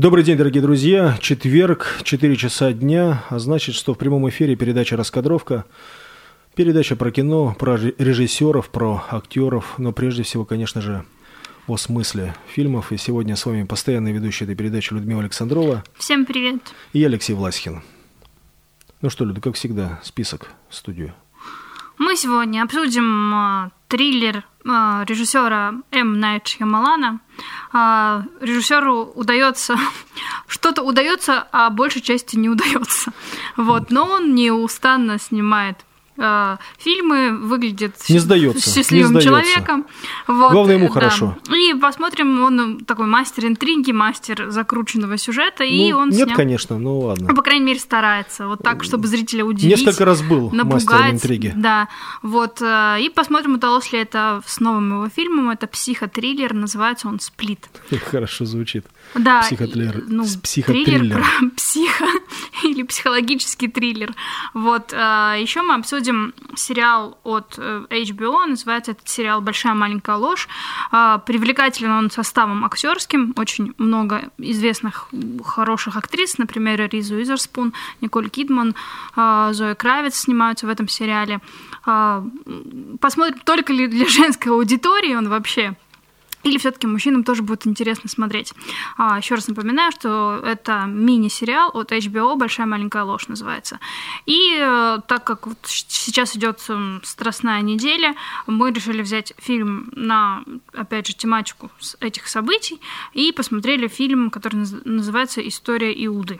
Добрый день, дорогие друзья. Четверг, 4 часа дня, а значит, что в прямом эфире передача «Раскадровка». Передача про кино, про режиссеров, про актеров, но прежде всего, конечно же, о смысле фильмов. И сегодня с вами постоянный ведущий этой передачи Людмила Александрова. Всем привет. И я, Алексей Власихин. Ну что, Люда, как всегда, список в студию. Мы сегодня обсудим триллер режиссера М. Найт Шьямалана. Режиссеру что-то удается, а большей части не удается. Вот. Но он неустанно снимает фильмы, выглядит счастливым человеком. Вот, главное, ему хорошо. И посмотрим, он такой мастер интриги, мастер закрученного сюжета. И он нет, конечно, ну ладно. Ну, по крайней мере, старается. Вот так, чтобы зрителя удивить. Несколько раз был мастером интриги. Да. Вот. И посмотрим, удалось ли это с новым его фильмом. Это психотриллер, называется он «Сплит». Хорошо звучит. Да. Психотриллер. Триллер про психо или психологический триллер. Вот. Еще мы обсудим сериал от HBO, называется этот сериал «Большая маленькая ложь». Привлекателен он составом актерским, очень много известных хороших актрис, например, Риз Уизерспун, Николь Кидман, Зоя Кравец снимаются в этом сериале. Посмотрим, только ли для женской аудитории он вообще, или все-таки мужчинам тоже будет интересно смотреть. Еще раз напоминаю, что это мини-сериал от HBO «Большая маленькая ложь» называется. И так как вот сейчас идет страстная неделя, мы решили взять фильм на, опять же, тематику этих событий и посмотрели фильм, который называется «История Иуды».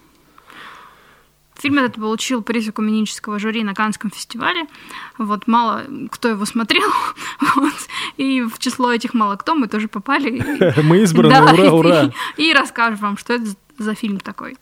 Фильм этот получил приз экуменического жюри на Каннском фестивале. Вот, мало кто его смотрел. Вот, и в число этих мало кто мы тоже попали. Мы избраны, да, ура, ура! И расскажем вам, что это за фильм такой.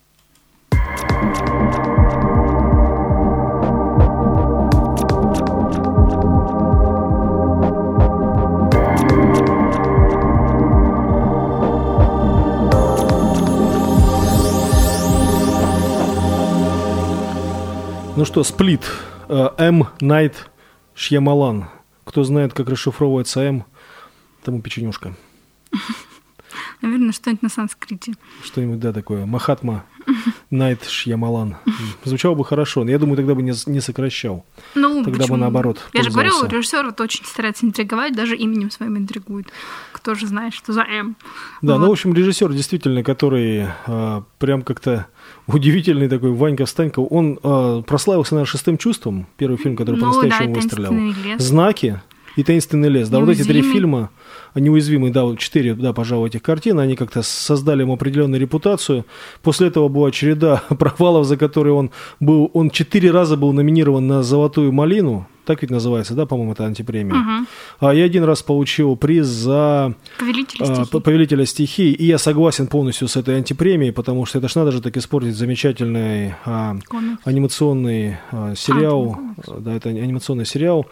Ну что, «Сплит», М. Найт Шьямалан. Кто знает, как расшифровывается М, тому печенюшка. Наверное, что-нибудь на санскрите. Что-нибудь, да, такое. Махатма Найт Шьямалан. Звучало бы хорошо, но я думаю, тогда бы не сокращал. Ну, тогда почему? бы наоборот. Я же говорю, режиссер вот очень старается интриговать, даже именем своим интригует. Кто же знает, что за М. Да, вот. Ну, в общем, режиссер действительно, который прям как-то удивительный такой, Ванька Встанько. Он прославился, наверное, «Шестым чувством», первый фильм, который по-настоящему выстрелял. «Знаки» и «Таинственный лес». Да, вот эти три фильма, «Неуязвимый», да, вот 4, да, пожалуй, этих картин, они как-то создали ему определенную репутацию. После этого была череда провалов, за которые он 4 раза был номинирован на «Золотую малину». Так ведь называется, да, по-моему, это антипремия. Угу. Я один раз получил приз за «Повелителя стихий», и я согласен полностью с этой антипремией, потому что это ж надо же так испортить замечательный анимационный сериал. Да, это анимационный сериал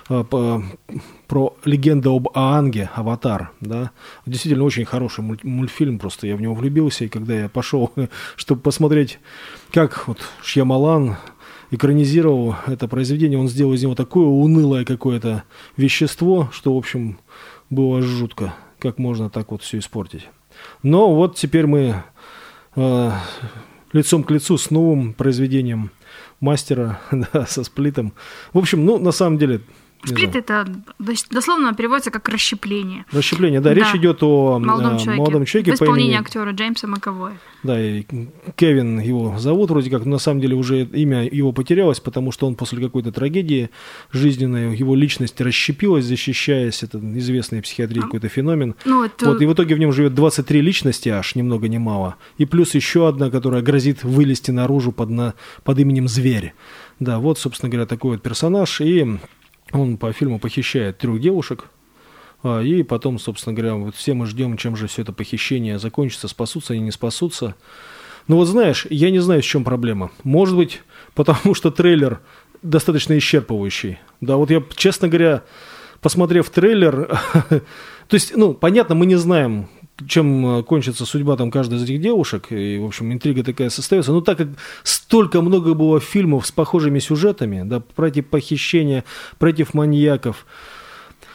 про легенду об Аанге, «Аватар». Да. Действительно, очень хороший мультфильм, просто я в него влюбился, и когда я пошел, чтобы посмотреть, как вот Шьямалан экранизировал это произведение, он сделал из него такое унылое какое-то вещество, что, в общем, было жутко, как можно так вот все испортить. Но вот теперь мы лицом к лицу с новым произведением мастера, да, со «Сплитом». В общем, ну, на самом деле... «Сплит» — это дословно переводится как «расщепление». «Расщепление», да. Речь идет о молодом человеке в исполнении актера Джеймса Макэвоя. Да, и Кевин его зовут вроде как, но на самом деле уже имя его потерялось, потому что он после какой-то трагедии жизненной, его личность расщепилась, защищаясь, это известный в психиатрии какой-то феномен. Вот, и в итоге в нем живет 23 личности аж, ни много ни мало. И плюс еще одна, которая грозит вылезти наружу под именем Зверь. Да, вот, собственно говоря, такой вот персонаж, и он по фильму похищает 3 девушек, и потом, собственно говоря, вот все мы ждем, чем же все это похищение закончится, спасутся они, не спасутся. Но вот знаешь, я не знаю, в чем проблема. Может быть, потому что трейлер достаточно исчерпывающий. Да, вот я, честно говоря, посмотрев трейлер, то есть, ну, понятно, мы не знаем, чем кончится судьба там каждой из этих девушек, и, в общем, интрига такая состоится. Но так как столько много было фильмов с похожими сюжетами, да, против похищения, против маньяков,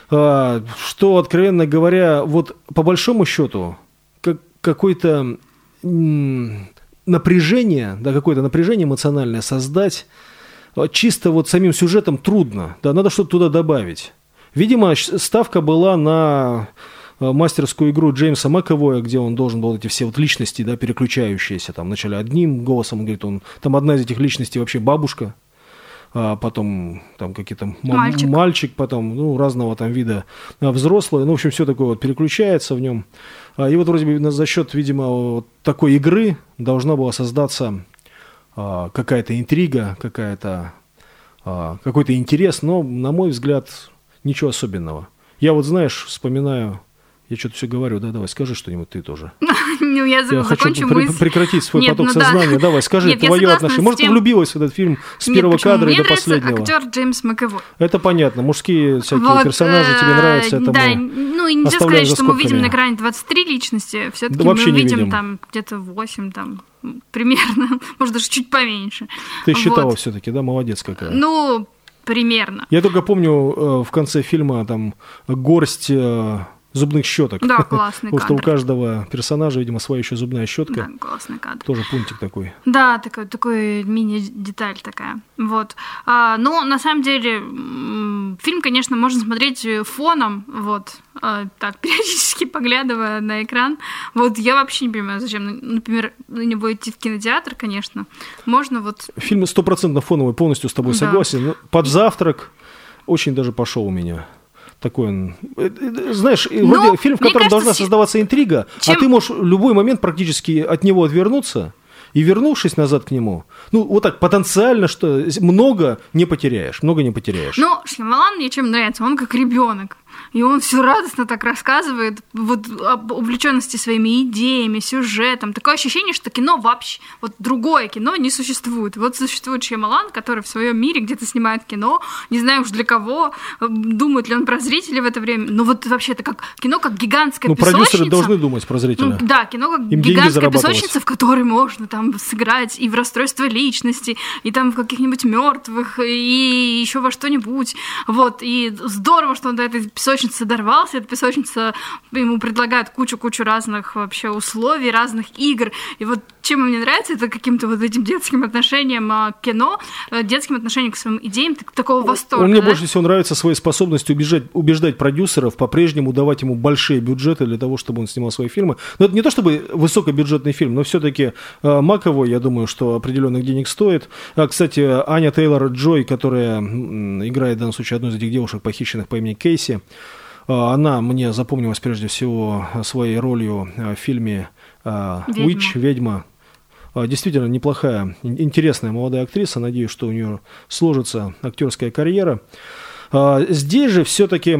что, откровенно говоря, вот по большому счету, какой-то напряжение, да, какое-то напряжение эмоциональное создать чисто вот самим сюжетом трудно, да, надо что-то туда добавить. Видимо, ставка была на мастерскую игру Джеймса Макэвоя, где он должен был эти все вот личности, да, переключающиеся, там вначале одним голосом, он говорит, там одна из этих личностей вообще бабушка, а потом там какие-то мальчик, потом разного там вида взрослые, в общем, все такое вот переключается в нем. И вот вроде бы за счет, видимо, вот такой игры должна была создаться какая-то интрига, какой-то интерес, но, на мой взгляд, ничего особенного. Я вот, знаешь, вспоминаю... Я что-то все говорю, да, давай, скажи что-нибудь ты тоже. Я хочу прекратить свой поток сознания. Давай, скажи твое отношение. Может, ты влюбилась в этот фильм с первого кадра и до последнего? Мне нравится актер Джеймс Макэвой. Это понятно, мужские всякие персонажи тебе нравятся. Да, и нельзя сказать, что мы видим на экране 23 личности, все-таки мы видим там где-то 8, там, примерно, может, даже чуть поменьше. Ты считала все-таки, да, молодец какая. Примерно. Я только помню в конце фильма там горсть... зубных щеток. Да, классный кадр. Потому что у каждого персонажа, видимо, своя еще зубная щетка. Да, классный кадр. Тоже пунктик такой. Да, такой мини-деталь такая. Вот. Но на самом деле фильм, конечно, можно смотреть фоном, вот, так, периодически поглядывая на экран. Вот я вообще не понимаю, зачем, например, на него идти в кинотеатр, конечно. Можно вот... Фильм 100% фоновый, полностью с тобой согласен. Под завтрак очень даже пошел у меня. Такой он, знаешь, вроде фильм, в котором должна создаваться интрига, а ты можешь в любой момент практически от него отвернуться, и вернувшись назад к нему, вот так потенциально, что много не потеряешь. Но Шьямалан мне чем нравится, он как ребенок. И он все радостно так рассказывает вот об увлеченности своими идеями, сюжетом. Такое ощущение, что кино вообще, вот другое кино не существует. Вот существует Шьямалан, который в своем мире где-то снимает кино, не знаю уж для кого, думает ли он про зрителей в это время. Но вот вообще это как кино, как гигантская песочница. Продюсеры должны думать про зрителя. Да, кино как гигантская песочница, в которой можно там сыграть и в расстройство личности, и там в каких-нибудь мертвых, и еще во что-нибудь. Вот, и здорово, что он до этой песочница дорвался, эта песочница ему предлагает кучу разных вообще условий, разных игр. И вот чем мне нравится, это каким-то вот этим детским отношением к кино, детским отношением к своим идеям, такого восторга. Мне больше всего нравится своей способностью убеждать продюсеров по-прежнему давать ему большие бюджеты для того, чтобы он снимал свои фильмы. Но это не то чтобы высокобюджетный фильм, но все-таки Макэвой, я думаю, что определенных денег стоит. Кстати, Аня Тейлор-Джой, которая играет в данном случае одну из этих девушек, похищенных по имени Кейси, она мне запомнилась прежде всего своей ролью в фильме «Уитч», «Ведьма». Действительно неплохая, интересная молодая актриса. Надеюсь, что у нее сложится актерская карьера. Здесь же все-таки,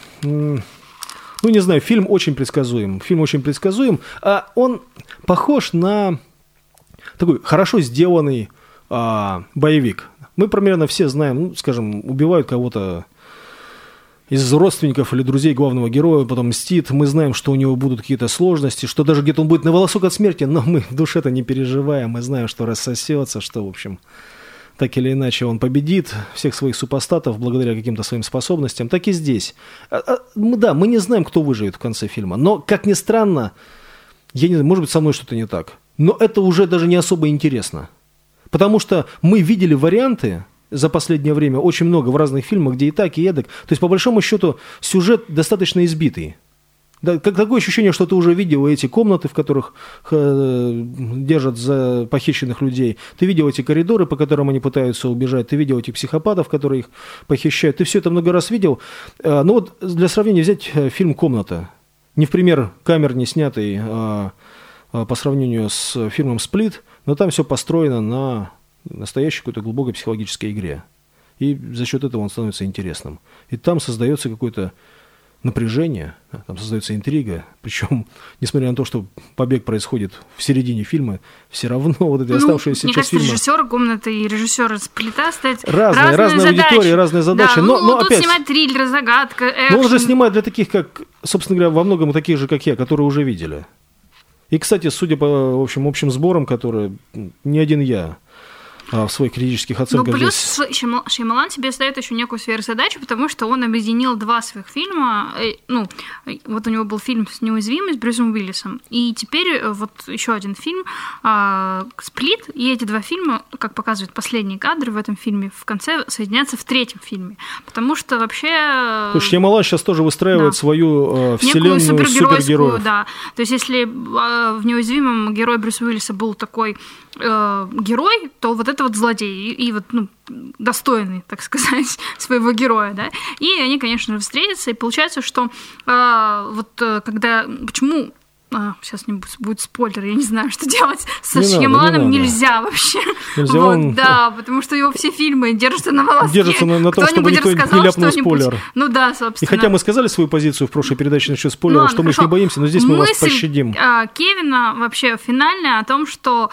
не знаю, фильм очень предсказуем. Он похож на такой хорошо сделанный боевик. Мы примерно все знаем, скажем, убивают кого-то из родственников или друзей главного героя, потом мстит. Мы знаем, что у него будут какие-то сложности, что даже где-то он будет на волосок от смерти, но мы в душе-то не переживаем. Мы знаем, что рассосется, что, в общем, так или иначе он победит всех своих супостатов благодаря каким-то своим способностям. Так и здесь. Да, мы не знаем, кто выживет в конце фильма, но, как ни странно, я не знаю, может быть, со мной что-то не так, но это уже даже не особо интересно. Потому что мы видели варианты за последнее время очень много в разных фильмах, где и так, и эдак. То есть, по большому счету, сюжет достаточно избитый. Да, такое ощущение, что ты уже видел эти комнаты, в которых держат за похищенных людей. Ты видел эти коридоры, по которым они пытаются убежать. Ты видел этих психопатов, которые их похищают. Ты все это много раз видел. Но вот для сравнения взять фильм «Комната». Не в пример камерный снятый по сравнению с фильмом «Сплит», но там все построено на настоящей какой-то глубокой психологической игре. И за счет этого он становится интересным. И там создается какое-то напряжение, там создается интрига. Причем, несмотря на то, что побег происходит в середине фильма, все равно вот эти оставшиеся часть фильма... Мне кажется, режиссер «Комнаты» и режиссер «Сплита» ставят разные аудитории, разные задачи. Да, но тут опять, снимать триллер, загадка, экшен. Но он же снимает для таких, как, собственно говоря, во многом таких же, как я, которые уже видели. И, кстати, судя по общим сборам, которые не один я в своих критических оценках. Ну, плюс Шьямалан себе ставит еще некую сверхзадачу, потому что он объединил два своих фильма. Ну, вот у него был фильм «Неуязвимый» с Брюсом Уиллисом, и теперь вот еще один фильм «Сплит», и эти два фильма, как показывают последние кадры в этом фильме, в конце соединятся в третьем фильме, потому что вообще... То есть Шьямалан сейчас тоже выстраивает свою вселенную супергероев. Да. То есть если в «Неуязвимом» герой Брюса Уиллиса был такой герой, то вот это вот злодей, и вот, ну, достойный, так сказать, своего героя, да, и они, конечно же, встретятся, и получается, что вот когда... Почему... сейчас не будет спойлер, я не знаю, что делать. Со Шьямаланом нельзя вообще. Нельзя, вот, да, потому что его все фильмы держатся на волоске. Держатся на том, чтобы никто не ляпнул спойлер. Ну да, собственно. И хотя мы сказали свою позицию в прошлой передаче насчет спойлеров, что мы их не боимся, но здесь мы вас пощадим. Кевина вообще финальная о том, что,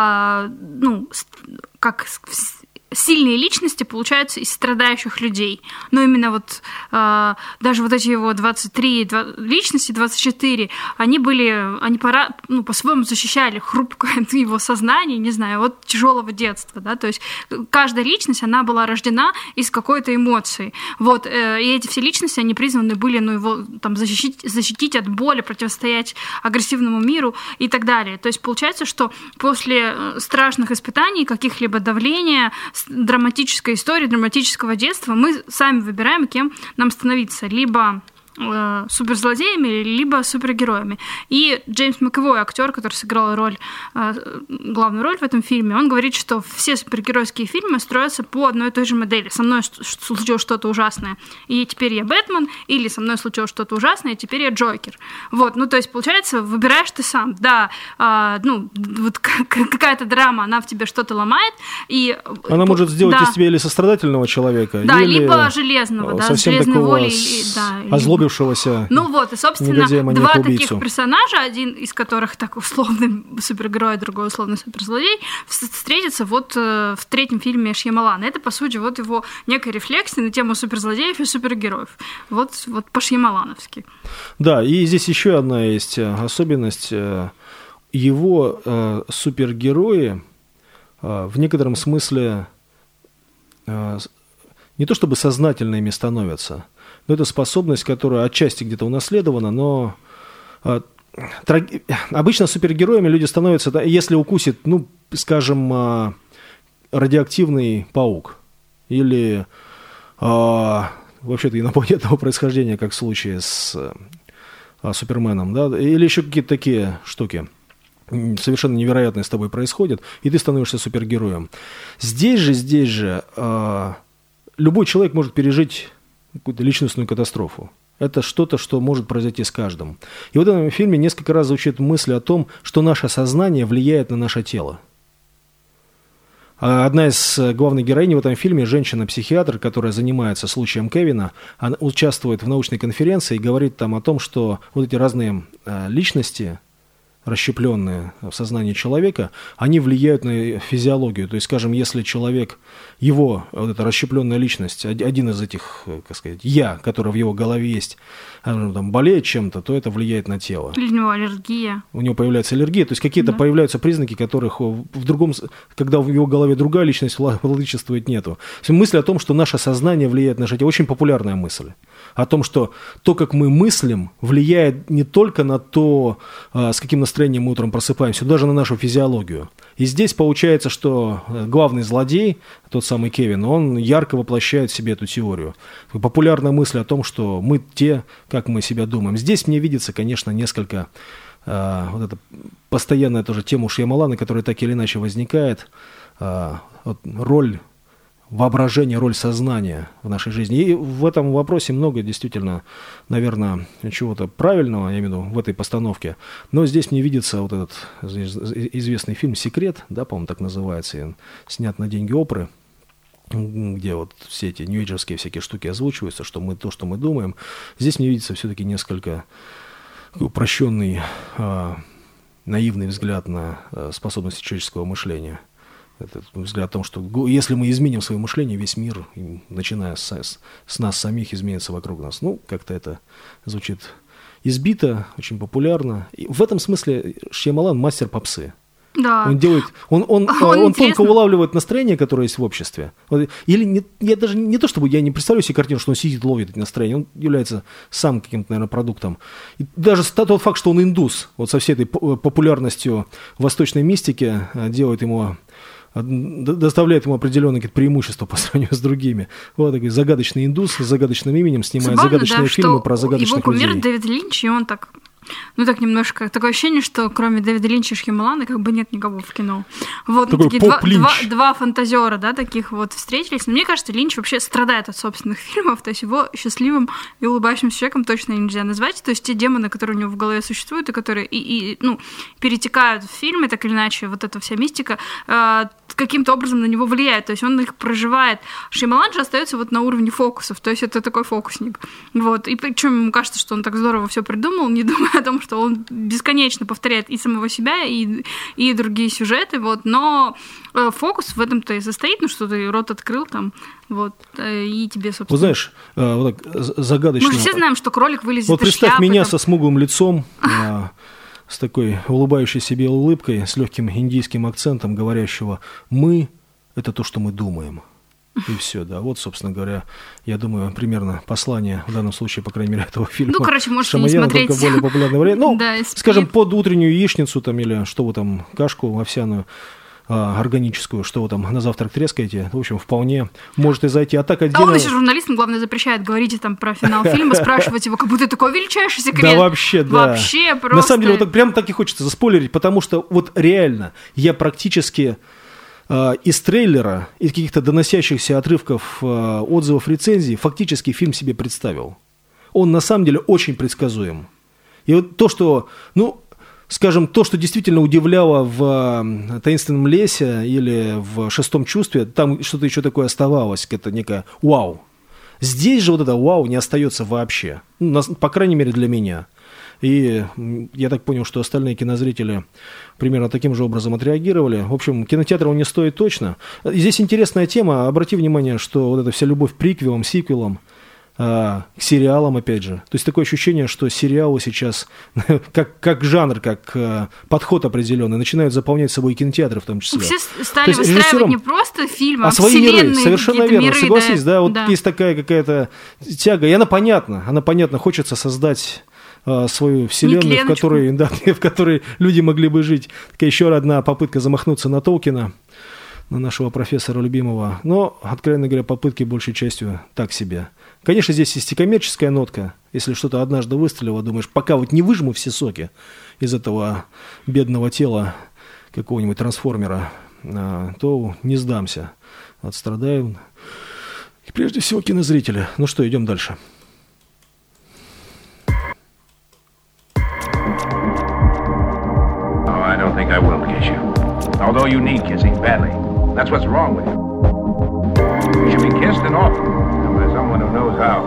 ну, как... сильные личности получаются из страдающих людей. Но именно вот даже вот эти его 23 личности, 24, они по-своему защищали хрупкое его сознание, не знаю, от тяжелого детства, да, то есть каждая личность, она была рождена из какой-то эмоции. Вот, и эти все личности, они призваны были, ну, его там защитить от боли, противостоять агрессивному миру и так далее. То есть получается, что после страшных испытаний, каких-либо давления, драматической истории, драматического детства, мы сами выбираем, кем нам становиться. Либо суперзлодеями, либо супергероями. И Джеймс Макэвой, актер, который сыграл главную роль в этом фильме, он говорит, что все супергеройские фильмы строятся по одной и той же модели. Со мной случилось что-то ужасное, и теперь я Бэтмен, или со мной случилось что-то ужасное, и теперь я Джокер. Вот, ну, то есть, получается, выбираешь ты сам. Да, ну, вот какая-то драма, она в тебе что-то ломает, и... Она может сделать из тебя или сострадательного человека, да, или либо железного, да, с железной волей. Озлобившегося. Ну вот, и, собственно, два таких персонажа, один из которых так условный супергерой, другой условный суперзлодей, встретятся вот в третьем фильме Шьямалана. Это, по сути, вот его некая рефлексия на тему суперзлодеев и супергероев. Вот по-шьямалановски. Да, и здесь еще одна есть особенность. Его супергерои в некотором смысле не то чтобы сознательными становятся, но это способность, которая отчасти где-то унаследована, но обычно супергероями люди становятся, если укусит, ну, скажем, радиоактивный паук или вообще-то инопланетного происхождения, как в случае с Суперменом, да, или еще какие-то такие штуки совершенно невероятные с тобой происходят, и ты становишься супергероем. Здесь же любой человек может пережить какую-то личностную катастрофу. Это что-то, что может произойти с каждым. И вот в этом фильме несколько раз звучит мысль о том, что наше сознание влияет на наше тело. Одна из главных героинь в этом фильме, женщина-психиатр, которая занимается случаем Кевина, она участвует в научной конференции и говорит там о том, что вот эти разные личности, расщепленные в сознании человека, они влияют на физиологию. То есть, скажем, если человек, его вот эта расщепленная личность, один из этих, как сказать, я, который в его голове есть, там, болеет чем-то, то это влияет на тело. Или у него аллергия. У него появляется аллергия, то есть какие-то появляются признаки, которых в другом, когда в его голове другая личность владычествует, нету. Мысль о том, что наше сознание влияет на наше тело, очень популярная мысль. О том, что то, как мы мыслим, влияет не только на то, с каким настроением мы утром просыпаемся, но даже на нашу физиологию. И здесь получается, что главный злодей, тот самый Кевин, он ярко воплощает в себе эту теорию. Популярная мысль о том, что мы те, как мы себя думаем. Здесь мне видится, конечно, несколько вот эта постоянная тоже тема у Шьямалана, которая так или иначе возникает, роль воображение, роль сознания в нашей жизни. И в этом вопросе много действительно, наверное, чего-то правильного, я имею в виду, в этой постановке. Но здесь мне видится вот этот известный фильм «Секрет», да, по-моему, так называется, снят на деньги Опры, где вот все эти нью-эйджерские всякие штуки озвучиваются, что мы то, что мы думаем. Здесь мне видится все-таки несколько упрощенный, наивный взгляд на способности человеческого мышления. Это взгляд о том, что если мы изменим свое мышление, весь мир, начиная с нас самих, изменится вокруг нас. Ну, как-то это звучит избито, очень популярно. И в этом смысле Шьямалан мастер попсы. Да. Он делает, он тонко улавливает настроение, которое есть в обществе. Или я даже не то, чтобы я не представляю себе картину, что он сидит, ловит эти настроения. Он является сам каким-то, наверное, продуктом. И даже тот факт, что он индус, вот со всей этой популярностью восточной мистики, доставляет ему определенные какие-то преимущества по сравнению с другими. Вот такой загадочный индус с загадочным именем снимает загадочные фильмы про загадочных людей. Его кумир Дэвид Линч, и он так... немножко такое ощущение, что кроме Дэвида Линча и Шьямалана как бы нет никого в кино. Вот такие два фантазера, да, таких вот встретились. Но мне кажется, Линч вообще страдает от собственных фильмов, то есть его счастливым и улыбающимся человеком точно нельзя назвать. То есть те демоны, которые у него в голове существуют и которые перетекают в фильмы, так или иначе, вот эта вся мистика каким-то образом на него влияет, то есть он их проживает. Шьямалан же остается вот на уровне фокусов, то есть это такой фокусник. Вот. И причем ему кажется, что он так здорово все придумал, не думая о том, что он бесконечно повторяет и самого себя, и другие сюжеты, вот. Но фокус в этом-то и состоит, что ты рот открыл там, вот, и тебе, собственно... Вот знаешь, вот так загадочно... Мы же все знаем, что кролик вылезет вот из шляпы. Вот представь меня там... со смуглым лицом, с такой улыбающей себе улыбкой, с легким индийским акцентом, говорящего: «Мы – это то, что мы думаем». И все, да. Вот, собственно говоря, я думаю, примерно послание в данном случае, по крайней мере, этого фильма. Можете не смотреть. Только более популярный вариант. Да, скажем, под утреннюю яичницу там, или что вы там, кашку овсяную, органическую, что вы там на завтрак трескаете, в общем, вполне можете зайти. А так отдельно... он еще журналистам, главное, запрещает говорить там про финал фильма, спрашивать его, как будто такой величайший секрет. Да, вообще, да. Вообще просто... На самом деле, вот прям так и хочется заспойлерить, потому что вот реально я практически из трейлера, из каких-то доносящихся отрывков отзывов, рецензий, фактически фильм себе представил. Он на самом деле очень предсказуем. И вот то, что... Скажем, то, что действительно удивляло в «Таинственном лесе» или в «Шестом чувстве», там что-то еще такое оставалось, это некое «вау». Здесь же вот это «вау» не остается вообще, по крайней мере для меня. И я так понял, что остальные кинозрители примерно таким же образом отреагировали. В общем, кинотеатра он не стоит точно. Здесь интересная тема. Обрати внимание, что вот эта вся любовь к приквелам, сиквелам, к сериалам, опять же. То есть такое ощущение, что сериалы сейчас, как жанр, как подход определенный, начинают заполнять собой кинотеатры в том числе. Все стали выстраивать не просто фильмы, а свои миры. Совершенно верно, миры, согласись, да, вот есть такая какая-то тяга, и она понятна, хочется создать свою вселенную, в которой люди могли бы жить. Такая еще одна попытка замахнуться на Толкина, на нашего профессора любимого. Но, откровенно говоря, попытки большей частью так себе. Конечно, здесь есть и коммерческая нотка. Если что-то однажды выстрелило, думаешь, пока вот не выжму все соки из этого бедного тела какого-нибудь трансформера, то не сдамся. Отстрадаю. И прежде всего кинозрители. Ну что, идем дальше. I don't think I will kiss you. Although you need kissing badly. That's what's wrong with you. You should be kissed and often, and by someone who knows how.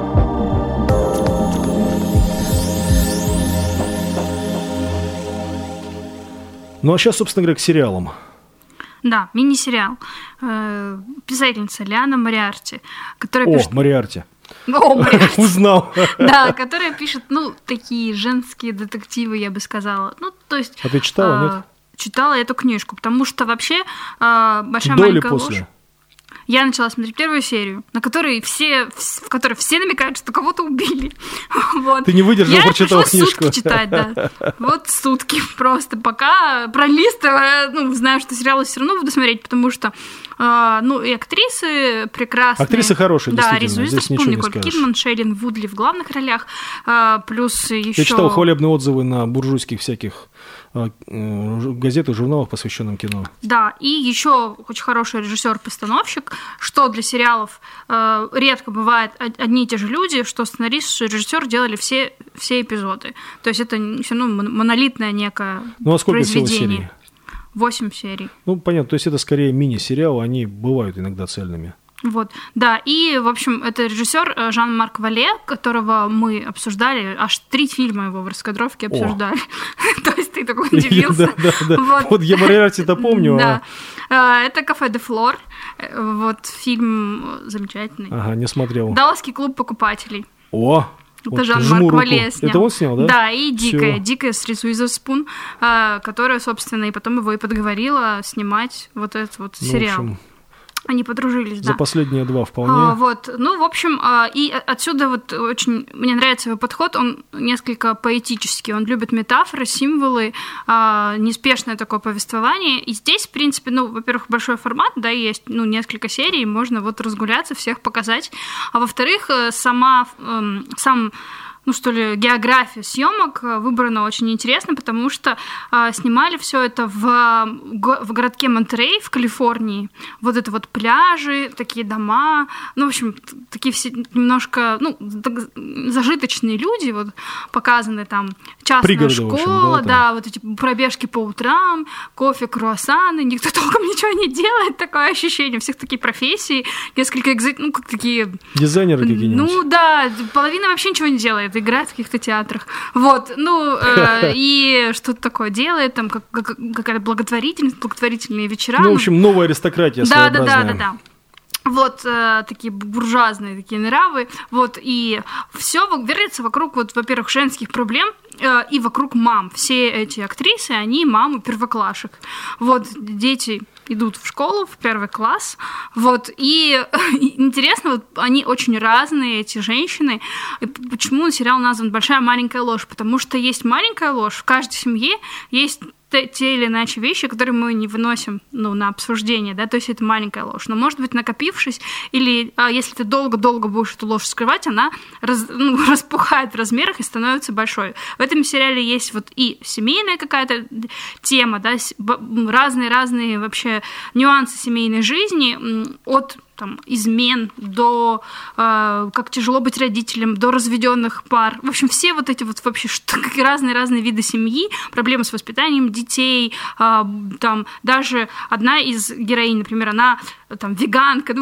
Ну а сейчас, собственно говоря, к сериалам. Да, мини-сериал. Писательница Лиана Мориарти, которая пишет... Мориарти. Мориарти. Узнал. Да, которая пишет, такие женские детективы, я бы сказала. То есть... А ты читала, нет? Читала эту книжку, потому что вообще «Большая маленькая ложь». После? Я начала смотреть первую серию, в которой все намекают, что кого-то убили. Вот. Ты не выдержала, прочитала книжку. Я решила сутки читать, да. Вот сутки просто. Пока пролистывая, знаю, что сериалы все равно буду смотреть, потому что и актрисы прекрасные. Актрисы хорошие, да, действительно. Здесь помню, Николь Кидман, Шейлин Вудли в главных ролях, плюс еще... Я читал хвалебные отзывы на буржуйских всяких газетах, журналах, посвященных кино. Да, и еще очень хороший режиссер-постановщик, что для сериалов редко бывает одни и те же люди, что сценарист, что режиссер делали все эпизоды. То есть это все равно монолитное некое а сколько произведение. Всего серий? 8 серий. Понятно, то есть это скорее мини-сериалы, они бывают иногда цельными. Вот, да, и, в общем, это режиссер Жан-Марк Вале, которого мы обсуждали, аж 3 фильма его в раскадровке обсуждали. То есть ты такой удивился. Да. Вот я Мориарти-то помню. Да, это «Кафе де Флор», вот фильм замечательный. Ага, не смотрел. «Далласский клуб покупателей». Это Жан-Марк Вале снял. Это он снял, да? Да, и «Дикая» с Риз Уизерспун, которая, собственно, и потом его и подговорила снимать вот этот вот сериал. В общем, они подружились, да. За последние 2 вполне. В общем, и отсюда вот очень мне нравится его подход, он несколько поэтический, он любит метафоры, символы, неспешное такое повествование. И здесь, в принципе, во-первых, большой формат, да, есть, несколько серий, можно вот разгуляться, всех показать. А во-вторых, география съемок выбрана очень интересно, потому что снимали все это в городке Монтерей в Калифорнии. Вот это вот пляжи, такие дома, в общем, такие все немножко, зажиточные люди, вот показаны там частная пригороды, школа, в общем, вот эти пробежки по утрам, кофе, круассаны, никто толком ничего не делает, такое ощущение, у всех такие профессии, несколько как такие... Дизайнеры какие-нибудь. Половина вообще ничего не делает, играет в каких-то театрах. И что-то такое делает, там какая-то благотворительные вечера. В общем, новая аристократия своеобразная. Да. Вот такие буржуазные такие нравы. Вот, и все вертится вокруг, во-первых, женских проблем и вокруг мам. Все эти актрисы, они мамы первоклашек. Вот, дети идут в школу, в 1 класс, и интересно, они очень разные, эти женщины. И почему сериал назван «Большая маленькая ложь»? Потому что есть маленькая ложь, в каждой семье есть те или иначе вещи, которые мы не выносим на обсуждение, да, то есть это маленькая ложь. Но, может быть, накопившись, или если ты долго-долго будешь эту ложь скрывать, она распухает в размерах и становится большой. В этом сериале есть и семейная какая-то тема, да, разные вообще нюансы семейной жизни, от измен до как тяжело быть родителем, до разведенных пар. В общем, все вот эти вот вообще разные виды семьи, проблемы с воспитанием детей, даже одна из героинь, например, она веганка,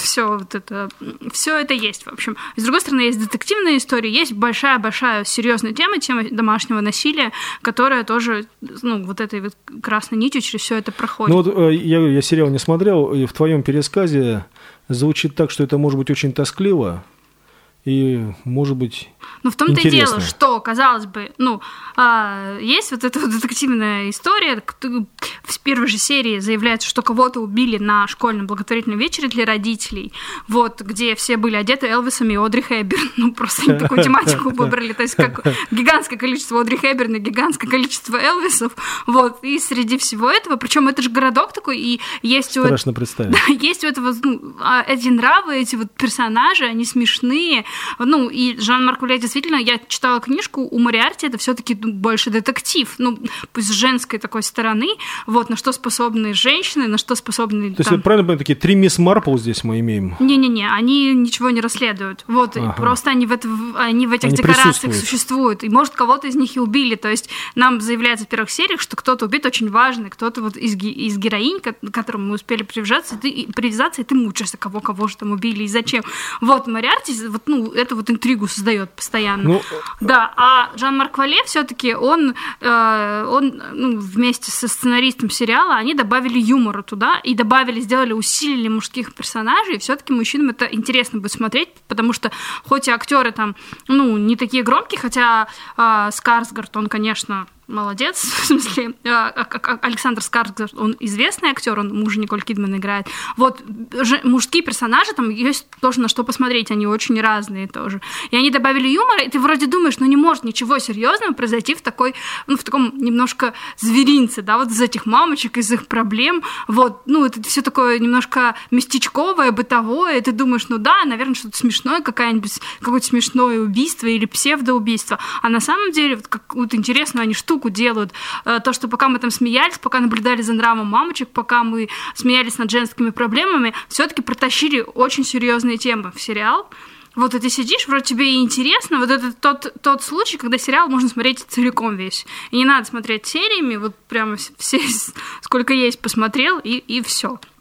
все это есть, в общем. С другой стороны, есть детективная история, есть большая серьезная тема домашнего насилия, которая тоже, этой вот красной нитью через все это проходит. Я сериал не смотрел, и в твоем пересказе звучит так, что это может быть очень тоскливо и, может быть, в том-то и дело, что, казалось бы, есть вот эта вот детективная история. В первой же серии заявляется, что кого-то убили на школьном благотворительном вечере для родителей, где все были одеты Элвисами и Одри Хепберн. Просто они такую тематику выбрали. То есть как гигантское количество Одри Хепберн и гигантское количество Элвисов. И среди всего этого, причем это же городок такой, и есть страшно представить. Да, есть у этого эти нравы, эти вот персонажи, они смешные. И Жан-Марк Вале, действительно, я читала книжку, у Мориарти это все-таки больше детектив, пусть с женской такой стороны, на что способны женщины, на что способны... То есть, я правильно понимаю, такие 3 мисс Марпл здесь мы имеем? Не-не-не, они ничего не расследуют. Просто они в этих декорациях существуют, и, может, кого-то из них и убили, то есть нам заявляется в первых сериях, что кто-то убит очень важный, кто-то из героинь, к которому мы успели привязаться, и ты мучаешься, кого же там убили и зачем. Мориарти, эту интригу создает постоянно. А Жан-Марк Вале все-таки он вместе со сценаристом сериала они добавили юмора туда и усилили мужских персонажей. Все-таки мужчинам это интересно будет смотреть, потому что хоть и актеры не такие громкие, хотя Скарсгард, он, конечно, молодец, в смысле, Александр Скарсгард, он известный актер, он мужа Николь Кидман играет. Мужские персонажи, там есть тоже на что посмотреть, они очень разные тоже. И они добавили юмора, и ты вроде думаешь, не может ничего серьезного произойти в таком немножко зверинце, да, из этих мамочек, из их проблем, это все такое немножко местечковое, бытовое, и ты думаешь, наверное, что-то смешное, какое-то смешное убийство или псевдоубийство, а на самом деле, какую-то интересную они штуку делают. То, что пока мы там смеялись, пока наблюдали за нравом мамочек, пока мы смеялись над женскими проблемами, все-таки протащили очень серьезные темы в сериал. И ты сидишь, вроде тебе и интересно. Это тот случай, когда сериал можно смотреть целиком весь. И не надо смотреть сериями, прямо все, сколько есть, посмотрел, и все.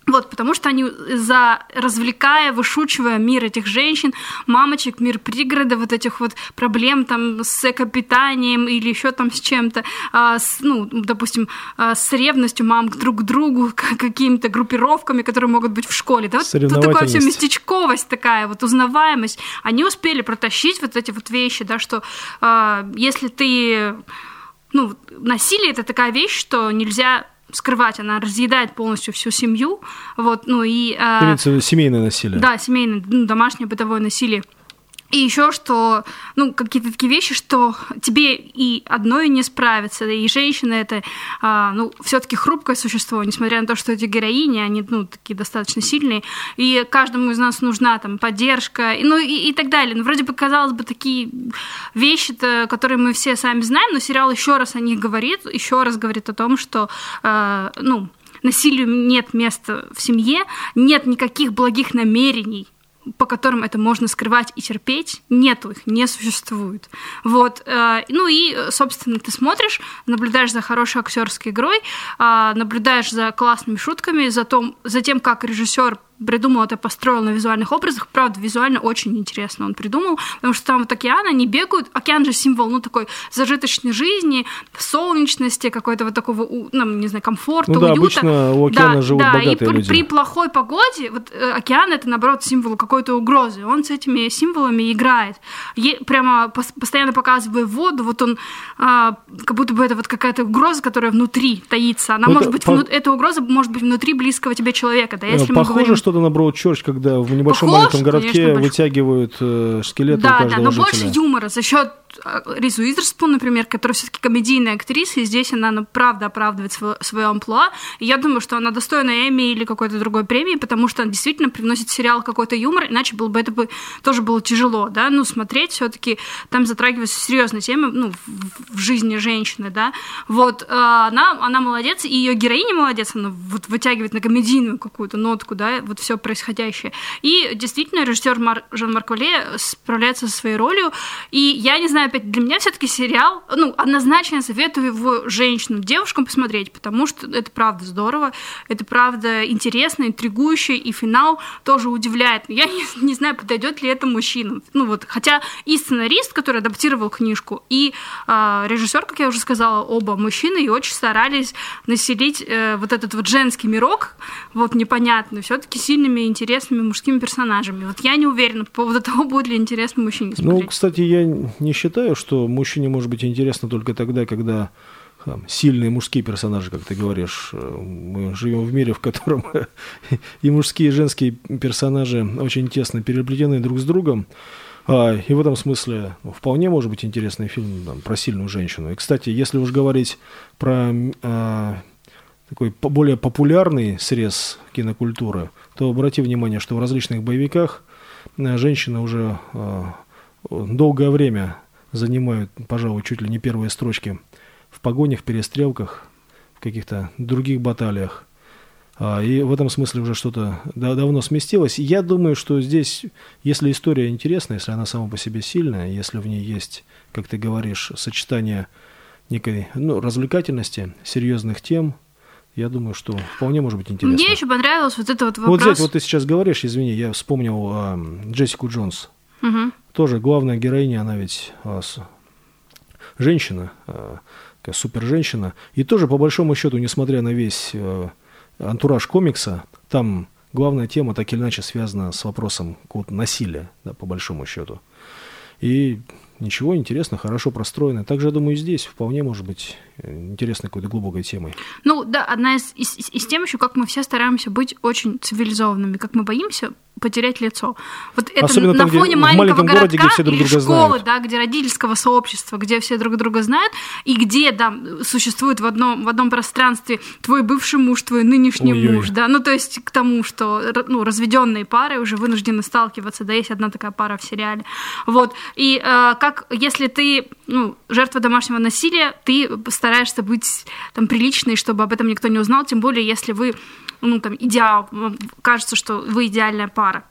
Вот, потому что они, развлекая, вышучивая мир этих женщин, мамочек, мир пригорода, вот этих вот проблем там с экопитанием или еще там с чем-то, допустим, с ревностью мам друг к другу, какими-то группировками, которые могут быть в школе. Да? Вот тут такое все местечковость такая, вот узнаваемость. Они успели протащить вот эти вот вещи, да, что если ты... насилие — это такая вещь, что нельзя скрывать, она разъедает полностью всю семью, вот, имеется в виду семейное насилие. Да, семейное, домашнее бытовое насилие. И еще что, какие-то такие вещи, что тебе и одной не справиться, да, и женщина это, все-таки хрупкое существо, несмотря на то, что эти героини, они, такие достаточно сильные, и каждому из нас нужна там поддержка, и так далее. Вроде бы, казалось бы, такие вещи, которые мы все сами знаем, но сериал еще раз о них говорит, еще раз говорит о том, что, насилию нет места в семье, нет никаких благих намерений, по которым это можно скрывать и терпеть, нету их, не существует. Вот. Собственно, ты смотришь, наблюдаешь за хорошей актерской игрой, наблюдаешь за классными шутками, за тем, как режиссер придумал это, построил на визуальных образах. Правда, визуально очень интересно он придумал, потому что там вот океан, они бегают. Океан же символ, такой зажиточной жизни, солнечности, какой-то вот такого, комфорта, уюта. Обычно у океана живут богатые люди. При плохой погоде океан — это, наоборот, символ какой-то угрозы. Он с этими символами играет. Прямо постоянно показывая воду, вот он как будто бы это вот какая-то угроза, которая внутри таится. Эта угроза может быть внутри близкого тебе человека. Да, если мы говорим... что-то на Broadchurch, когда в небольшом маленьком городке вытягивают скелеты у каждого жителя. Да, но больше юмора за счет Риз Уизерспун, например, которая все-таки комедийная актриса, и здесь она, правда, оправдывает свое амплуа. И я думаю, что она достойна Эмми или какой-то другой премии, потому что она действительно привносит в сериал какой-то юмор, иначе это бы тоже было тяжело, да, смотреть все-таки там затрагиваются серьезные темы, в жизни женщины, да. Вот, она молодец, и ее героиня молодец, она вот вытягивает на комедийную какую-то нотку, да, вот все происходящее. И действительно режиссер Жан-Марк Вале справляется со своей ролью, и я не знаю, опять, для меня все-таки сериал, однозначно советую его женщинам, девушкам посмотреть, потому что это правда здорово, это правда интересно, интригующе, и финал тоже удивляет. Я не знаю, подойдет ли это мужчинам. Хотя и сценарист, который адаптировал книжку, и режиссер, как я уже сказала, оба мужчины, и очень старались населить вот этот вот женский мирок, вот непонятный, все-таки сильными, интересными мужскими персонажами. Вот я не уверена по поводу того, будет ли интересно мужчине смотреть. Кстати, я не считаю, что мужчине может быть интересно только тогда, когда сильные мужские персонажи, как ты говоришь. Мы живем в мире, в котором и мужские, и женские персонажи очень тесно переплетены друг с другом. И в этом смысле вполне может быть интересный фильм про сильную женщину. И, кстати, если уж говорить про такой более популярный срез кинокультуры, то обрати внимание, что в различных боевиках женщины уже долгое время занимают, пожалуй, чуть ли не первые строчки в погонях, перестрелках, в каких-то других баталиях. И в этом смысле уже что-то давно сместилось. Я думаю, что здесь, если история интересная, если она сама по себе сильная, если в ней есть, как ты говоришь, сочетание некой развлекательности, серьезных тем, я думаю, что вполне может быть интересно. Мне еще понравилось вот это вот вопрос. Вот, вот ты сейчас говоришь, извини, я вспомнил Джессику Джонс. Угу. Тоже главная героиня, она ведь женщина, супер-женщина. И тоже, по большому счету, несмотря на весь антураж комикса, там главная тема так или иначе связана с вопросом какого-то насилия, да, по большому счету. И ничего, интересно, хорошо простроено. Также, я думаю, и здесь вполне может быть интересной какой-то глубокой темой. Да, одна из тем еще, как мы все стараемся быть очень цивилизованными, как мы боимся потерять лицо. Вот это особенно на там, фоне маленького городка городе, где все друг или друга школы, знают. Да, где родительского сообщества, где все друг друга знают, и где существует в одном пространстве твой бывший муж, твой нынешний муж. Да? То есть к тому, что разведенные пары уже вынуждены сталкиваться. Да, есть одна такая пара в сериале. Вот. И если ты жертва домашнего насилия, ты стараешься быть приличной, чтобы об этом никто не узнал, тем более, если вы идеал, кажется, что вы идеальная пара.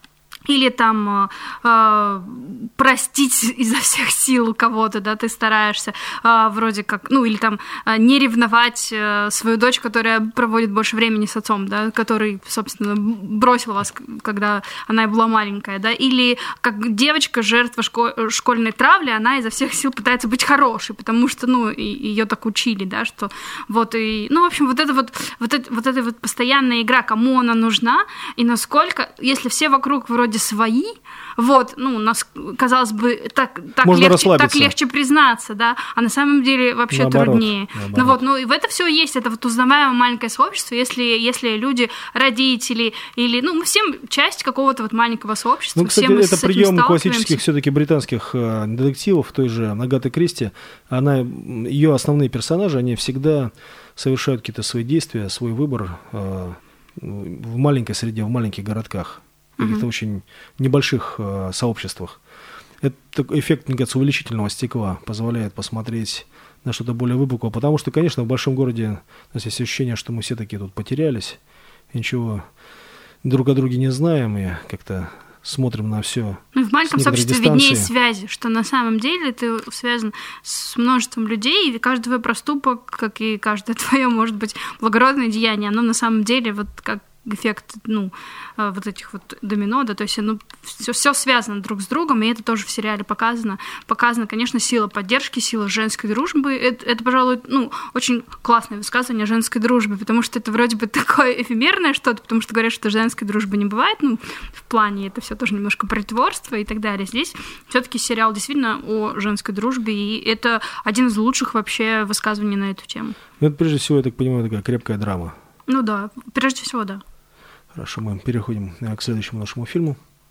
или там простить изо всех сил кого-то, да, ты стараешься вроде как, ну, или там не ревновать свою дочь, которая проводит больше времени с отцом, да, который, собственно, бросил вас, когда она была маленькая, да, или как девочка, жертва школьной травли, она изо всех сил пытается быть хорошей, потому что, ну, ее так учили, да, что вот и, ну, в общем, вот эта постоянная игра, кому она нужна и насколько, если все вокруг вроде свои, вот, ну, нас, казалось бы, так легче признаться, да, а на самом деле вообще наоборот, труднее. Наоборот. Ну вот, ну и в это все есть, это вот узнаваемое маленькое сообщество, если люди, родители, или, ну, мы всем часть какого-то вот маленького сообщества. Ну, кстати, это прием классических все-таки британских детективов, той же Агаты Кристи, ее основные персонажи, они всегда совершают какие-то свои действия, свой выбор в маленькой среде, в маленьких городках, в каких-то очень небольших сообществах. Это эффект, мне кажется, увеличительного стекла позволяет посмотреть на что-то более выпуклое, потому что, конечно, в большом городе у нас есть ощущение, что мы все такие тут потерялись, ничего друг о друге не знаем и как-то смотрим на все. Ну, в маленьком сообществе виднее связи, что на самом деле ты связан с множеством людей, и каждый твой проступок, как и каждое твое, может быть, благородное деяние, оно на самом деле вот как эффект, ну, вот этих вот домино, да, то есть оно все связано друг с другом, и это тоже в сериале показано. Показана, конечно, сила поддержки, сила женской дружбы. Это, пожалуй, ну, очень классное высказывание о женской дружбе, потому что это вроде бы такое эфемерное что-то, потому что говорят, что женской дружбы не бывает, ну, в плане это все тоже немножко притворство и так далее. Здесь все-таки сериал действительно о женской дружбе, и это один из лучших вообще высказываний на эту тему. Это, прежде всего, я так понимаю, такая крепкая драма. Ну да, прежде всего, да. Хорошо, мы переходим к следующему нашему фильму.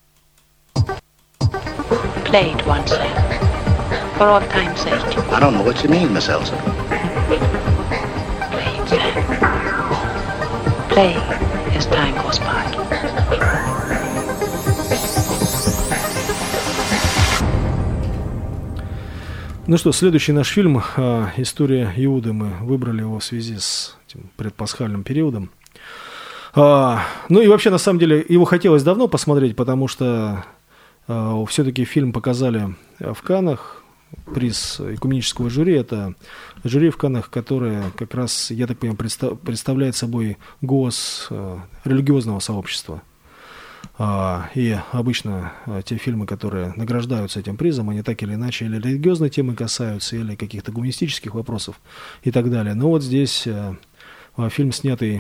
Played once for all time's sake. I don't know what you mean, Miss Elsa. Played, sir. Play as time goes by. Ну что, следующий наш фильм «История Иуды». Мы выбрали его в связи с этим предпасхальным периодом. Ну и вообще, на самом деле, его хотелось давно посмотреть, потому что все-таки фильм показали в Каннах, приз экуменического жюри. Это жюри в Каннах, которое как раз, я так понимаю, представляет собой голос религиозного сообщества. И обычно те фильмы, которые награждаются этим призом, они так или иначе или религиозной темы касаются, или каких-то гуманистических вопросов и так далее. Но вот здесь фильм, снятый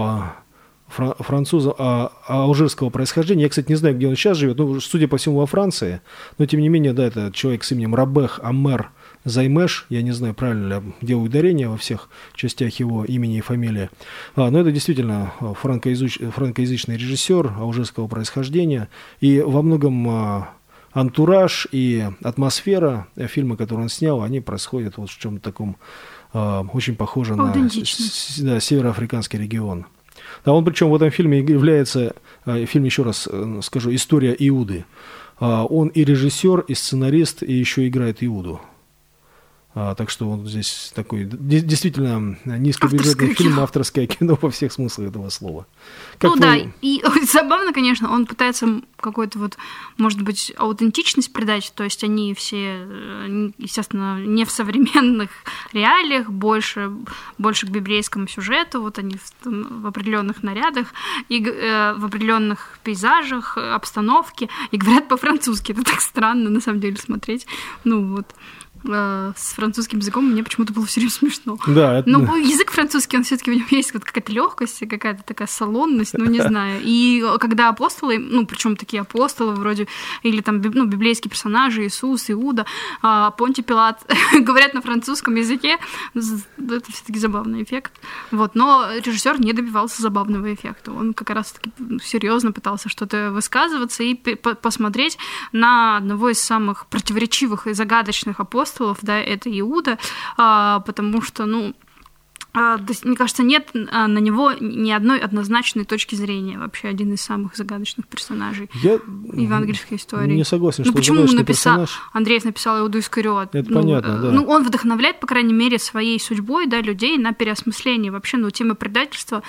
француза алжирского происхождения. Я, кстати, не знаю, где он сейчас живет, но, судя по всему, во Франции. Но, тем не менее, да, это человек с именем Рабех Аммер Займеш. Я не знаю, правильно ли делаю ударение во всех частях его имени и фамилии. Но это действительно франкоязычный режиссер алжирского происхождения. И во многом антураж и атмосфера фильма, который он снял, они происходят вот в чем-то таком очень похоже на североафриканский регион. Да, он причем в этом фильме является, фильм, еще раз скажу, «История Иуды». Он и режиссер, и сценарист, и еще играет Иуду. Так что вот здесь такой действительно низкобюджетный фильм, авторское кино во всех смыслах этого слова. Как да, и забавно, конечно, он пытается какой-то вот, может быть, аутентичность придать, то есть они все, естественно, не в современных реалиях, больше к библейскому сюжету, вот они в определенных нарядах, и в определенных пейзажах, обстановке, и говорят по-французски. Это так странно, на самом деле, смотреть. Ну вот. С французским языком мне почему-то было все время смешно. Да, но язык французский, он все-таки в нем есть вот какая-то легкость, какая-то такая салонность, ну не знаю. И когда апостолы, ну причем такие апостолы вроде, или там библейские персонажи, Иисус, Иуда, Понтий Пилат, говорят на французском языке, это все-таки забавный эффект. Вот, но режиссер не добивался забавного эффекта. Он как раз-таки серьезно пытался что-то высказываться и посмотреть на одного из самых противоречивых и загадочных апостолов, да, это Иуда, потому что, ну, Мне кажется, нет на него ни одной однозначной точки зрения. Вообще один из самых загадочных персонажей евангельской истории. Не согласен, что почему персонаж... Андреев написал Иуду Искариот? Это понятно, да. Он вдохновляет, по крайней мере, своей судьбой, да, людей на переосмысление вообще, темы предательства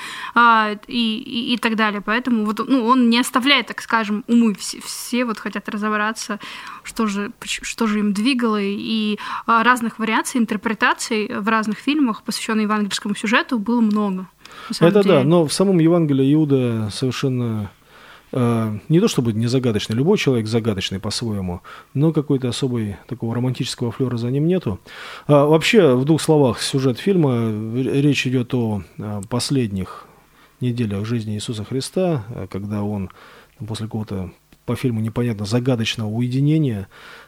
и так далее. Поэтому он не оставляет, так скажем, умы. Все хотят разобраться, что же им двигало, и разных вариаций, интерпретаций в разных фильмах, посвященных евангельскому сюжету, было много. Это деле. Да, но в самом Евангелии Иуда совершенно не то чтобы не загадочный, любой человек загадочный по-своему, но какой-то особой такого романтического флера за ним нету. Вообще, в 2 словах, сюжет фильма, речь идет о последних неделях жизни Иисуса Христа, когда он после какого-то, по фильму непонятно, загадочного уединения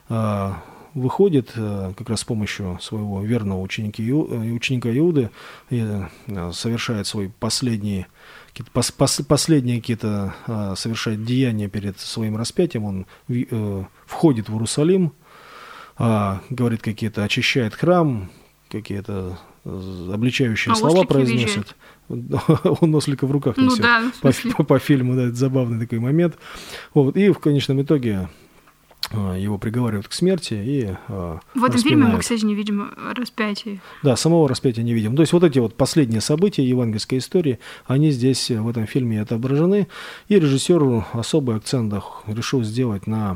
выходит как раз с помощью своего верного ученика Иуды и совершает свои последние какие-то совершает деяния перед своим распятием. Он входит в Иерусалим, говорит какие-то, очищает храм, какие-то обличающие слова произносит. Он ослика в руках несет. Да, по фильму, да, это забавный такой момент. И в конечном итоге его приговаривают к смерти и в этом фильме мы, кстати, не видим распятия. Да, самого распятия не видим. То есть эти последние события евангельской истории, они здесь в этом фильме отображены. И режиссер особый акцент решил сделать на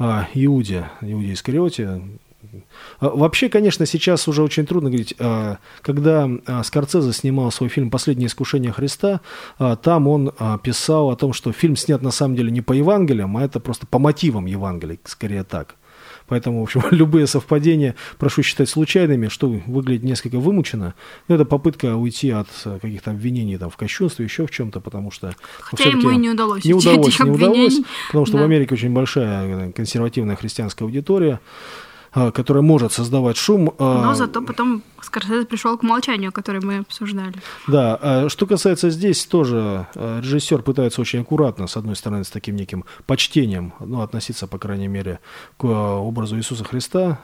Иуде Искариоте. Вообще, конечно, сейчас уже очень трудно говорить. Когда Скорсезе снимал свой фильм «Последнее искушение Христа», там он писал о том, что фильм снят на самом деле не по Евангелиям, а это просто по мотивам Евангелий, скорее так. Поэтому, в общем, любые совпадения прошу считать случайными, что выглядит несколько вымученно. Но это попытка уйти от каких-то обвинений в кощунстве, еще в чем-то, потому что... Хотя ему и не удалось. Не удалось, потому что в Америке очень большая консервативная христианская аудитория, которая может создавать шум. Но зато потом Скорсезе пришел к молчанию, которое мы обсуждали. Да, что касается здесь, тоже режиссер пытается очень аккуратно, с одной стороны, с таким неким почтением, относиться, по крайней мере, к образу Иисуса Христа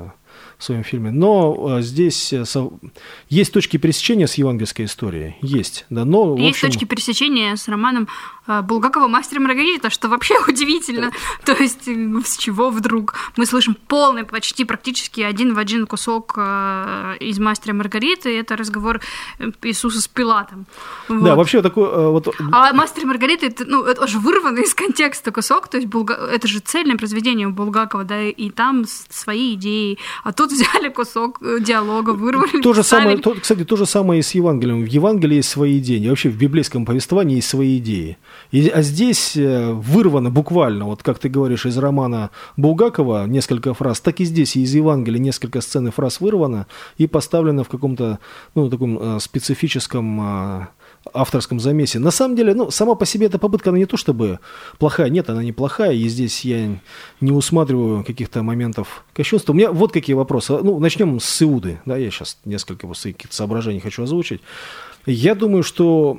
в своем фильме. Но здесь есть точки пересечения с евангельской историей. Есть. Да, но, есть точки пересечения с романом Булгакова «Мастер и Маргарита», что вообще удивительно. То есть с чего вдруг мы слышим полный, почти практически один в один кусок из «Мастера и Маргариты». Это разговор Иисуса с Пилатом. Да, вообще такой... А «Мастер и Маргарита» это же вырванный из контекста кусок. То есть это же цельное произведение у Булгакова, да, и там свои идеи. А тут взяли кусок диалога, вырвали. Кстати, то же самое и с Евангелием. В Евангелии есть свои идеи. И вообще в библейском повествовании есть свои идеи. А здесь вырвано буквально, как ты говоришь, из романа Булгакова несколько фраз, так и здесь из Евангелия несколько сцен и фраз вырвано и поставлено в каком-то таком специфическом авторском замесе. На самом деле, сама по себе эта попытка, она не то чтобы плохая, нет, она не плохая, и здесь я не усматриваю каких-то моментов кощунства. У меня вот какие вопросы. Начнем с Иуды. Да, я сейчас несколько своих соображений хочу озвучить. Я думаю, что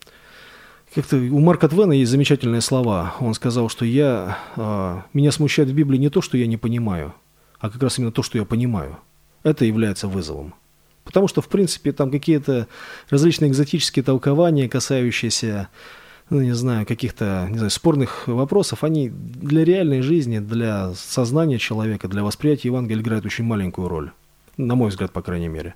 как-то у Марка Твена есть замечательные слова. Он сказал, что меня смущает в Библии не то, что я не понимаю, а как раз именно то, что я понимаю. Это является вызовом. Потому что, в принципе, там какие-то различные экзотические толкования, касающиеся, каких-то, спорных вопросов, они для реальной жизни, для сознания человека, для восприятия Евангелия играют очень маленькую роль. На мой взгляд, по крайней мере.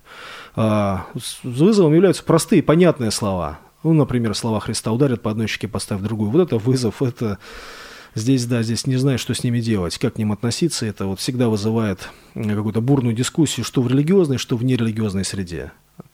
С вызовом являются простые, понятные слова. Например, слова Христа: ударят по одной щеке, поставь другую. Вот это вызов, это... Здесь не знаешь, что с ними делать, как к ним относиться. Это всегда вызывает какую-то бурную дискуссию, что в религиозной, что в нерелигиозной среде.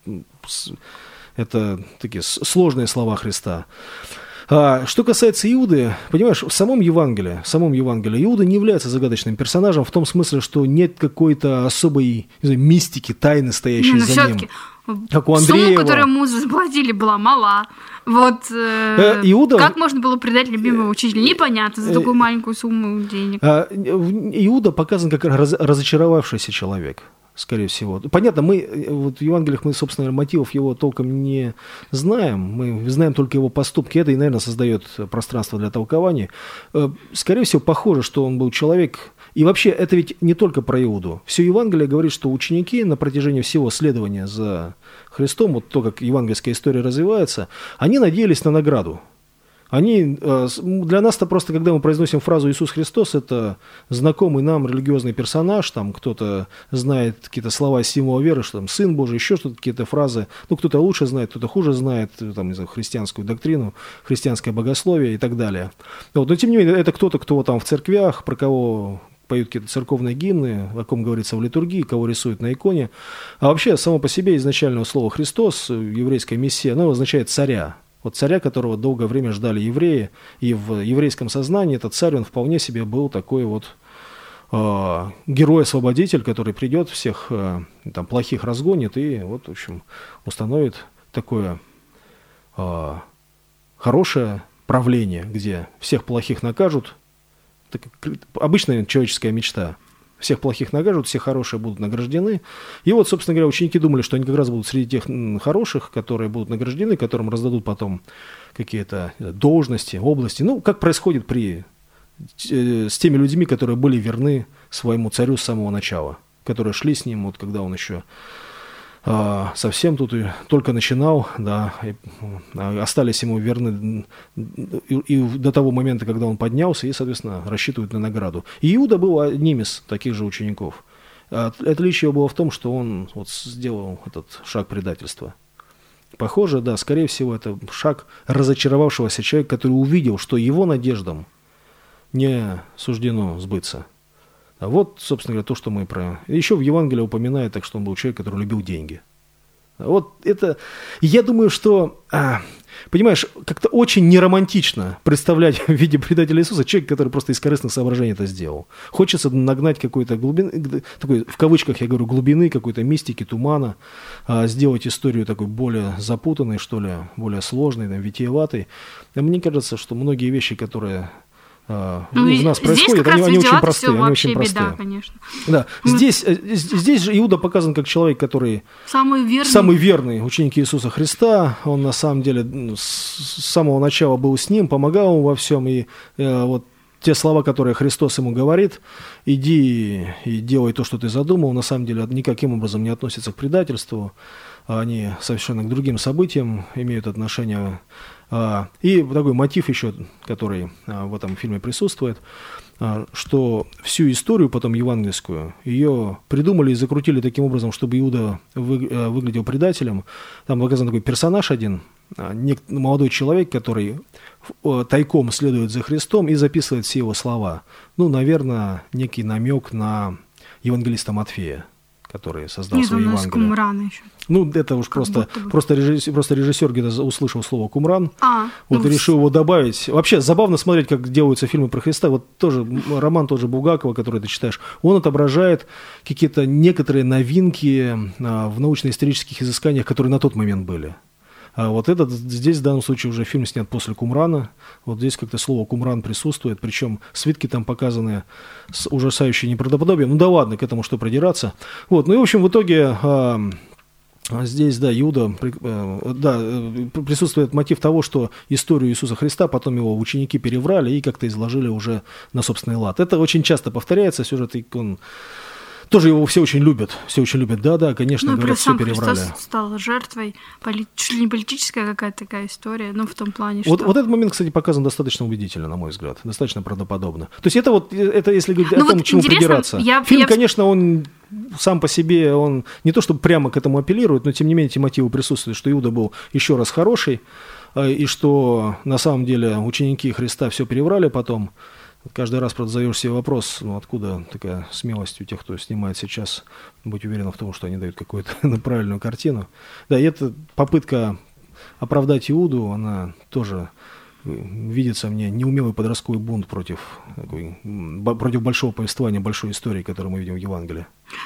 Это такие сложные слова Христа. Что касается Иуды, понимаешь, в самом Евангелии Иуда не является загадочным персонажем в том смысле, что нет какой-то особой мистики, тайны, стоящей за ним. Как у Андреева. Сумма, которую ему заплатили, была мала. Иуда... Как можно было предать любимого учителя? Непонятно, за такую маленькую сумму денег. Иуда показан как разочаровавшийся человек, скорее всего. Понятно, мы в Евангелиях собственно, мотивов его толком не знаем. Мы знаем только его поступки. Это и, наверное, создает пространство для толкований. Скорее всего, похоже, что он был человек... И вообще, это ведь не только про Иуду. Все Евангелие говорит, что ученики на протяжении всего следования за Христом, вот то, как евангельская история развивается, они надеялись на награду. Для нас-то просто, когда мы произносим фразу «Иисус Христос», это знакомый нам религиозный персонаж, там кто-то знает какие-то слова из символа веры, что там «Сын Божий», еще что-то, какие-то фразы, кто-то лучше знает, кто-то хуже знает, там, не знаю, христианскую доктрину, христианское богословие и так далее. Вот, но тем не менее, это кто-то, кто там в церквях, про кого поют какие-то церковные гимны, о ком говорится в литургии, кого рисуют на иконе. А вообще, само по себе изначальное слово «Христос», еврейская мессия, оно означает «царя». Вот царя, которого долгое время ждали евреи, и в еврейском сознании этот царь, он вполне себе был такой вот герой-освободитель, который придет, всех там плохих разгонит и вот, в общем, установит такое хорошее правление, где всех плохих накажут. Так, обычная человеческая мечта. Всех плохих накажут, все хорошие будут награждены. И вот, собственно говоря, ученики думали, что они как раз будут среди тех хороших, которые будут награждены, которым раздадут потом какие-то должности, области. Ну, как происходит с теми людьми, которые были верны своему царю с самого начала, которые шли с ним, вот когда он еще совсем тут только начинал, да, остались ему верны и до того момента, когда он поднялся, и, соответственно, рассчитывают на награду. И Иуда был одним из таких же учеников. Отличие было в том, что он вот сделал этот шаг предательства. Похоже, да, скорее всего, это шаг разочаровавшегося человека, который увидел, что его надеждам не суждено сбыться. А вот, собственно говоря, то, что мы про... Еще в Евангелии упоминает, так что он был человек, который любил деньги. Вот это... Я думаю, что, понимаешь, как-то очень неромантично представлять в виде предателя Иисуса человека, который просто из корыстных соображений это сделал. Хочется нагнать какой-то глубины, такой, в кавычках я говорю, глубины, какой-то мистики, тумана, сделать историю такой более запутанной, что ли, более сложной, витиеватой. И мне кажется, что многие вещи, которые... в нас происходят, они очень простые. Они очень простые. Беда, конечно. Да. Здесь же Иуда показан как человек, который самый верный ученик Иисуса Христа. Он на самом деле с самого начала был с ним, помогал ему во всем. И вот те слова, которые Христос ему говорит, иди и делай то, что ты задумал, на самом деле никаким образом не относятся к предательству. Они совершенно к другим событиям имеют отношение. И такой мотив еще, который в этом фильме присутствует, что всю историю потом евангельскую, ее придумали и закрутили таким образом, чтобы Иуда выглядел предателем. Там показан такой персонаж один, молодой человек, который тайком следует за Христом и записывает все его слова. Ну, наверное, некий намек на евангелиста Матфея, который создал свои Евангелия. Кумран еще. Ну, это уж просто режиссер где-то услышал слово «кумран», и решил его добавить. Вообще, забавно смотреть, как делаются фильмы про Христа. Вот тоже роман тот же Булгакова, который ты читаешь, он отображает какие-то некоторые новинки в научно-исторических изысканиях, которые на тот момент были. А вот здесь в данном случае уже фильм снят после Кумрана. Вот здесь как-то слово «кумран» присутствует, причем свитки там показаны с ужасающей неправдоподобием. Ну да ладно, к этому что продираться. Вот, ну и в общем в итоге здесь, да, Иуда, присутствует мотив того, что историю Иисуса Христа потом его ученики переврали и как-то изложили уже на собственный лад. Это очень часто повторяется, сюжет, он... Тоже его все очень любят. Да, конечно, говорят, все переврали. Христос стал жертвой, чуть ли не политическая какая-то такая история, в том плане, что... Вот этот момент, кстати, показан достаточно убедительно, на мой взгляд, достаточно правдоподобно. То есть это если говорить о том, к чему придираться. Фильм, конечно, он сам по себе, он не то чтобы прямо к этому апеллирует, но тем не менее эти мотивы присутствуют, что Иуда был еще раз хороший, и что на самом деле ученики Христа все переврали потом. Каждый раз, правда, задаешь себе вопрос, откуда такая смелость у тех, кто снимает сейчас, быть уверенным в том, что они дают какую-то правильную картину. Да, и эта попытка оправдать Иуду, она тоже видится мне неумелый подростковый бунт против большого повествования, большой истории, которую мы видим в Евангелии. Ну,